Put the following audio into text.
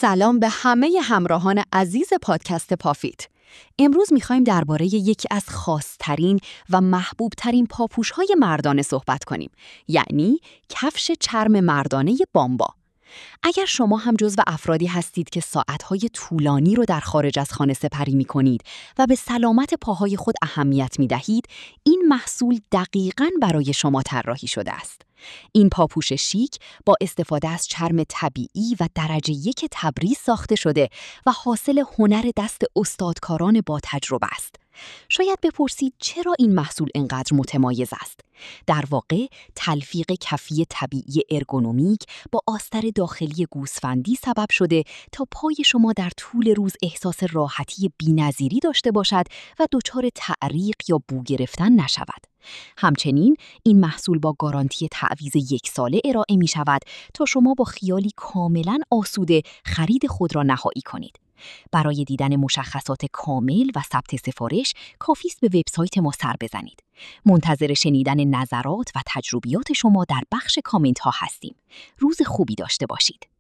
سلام به همه همراهان عزیز پادکست پافیت. امروز می‌خوایم درباره یکی از خاص‌ترین و محبوب‌ترین پاپوش‌های مردانه صحبت کنیم، یعنی کفش چرم مردانه بامبا. اگر شما هم جزو افرادی هستید که ساعت‌های طولانی رو در خارج از خانه سپری می‌کنید و به سلامت پاهای خود اهمیت می‌دهید، این محصول دقیقاً برای شما طراحی شده است. این پاپوش شیک با استفاده از چرم طبیعی و درجه 1 تبریز ساخته شده و حاصل هنر دست استادکاران با تجربه است. شاید بپرسید چرا این محصول انقدر متمایز است؟ در واقع تلفیق کفی طبیعی ارگونومیک با آستر داخلی گوسفندی سبب شده تا پای شما در طول روز احساس راحتی بی‌نظیری داشته باشد و دچار تعریق یا بو گرفتن نشود. همچنین این محصول با گارانتی تعویض 1 ساله ارائه می شود تا شما با خیالی کاملاً آسوده خرید خود را نهایی کنید. برای دیدن مشخصات کامل و ثبت سفارش کافی است به وبسایت ما سر بزنید. منتظر شنیدن نظرات و تجربیات شما در بخش کامنت ها هستیم. روز خوبی داشته باشید.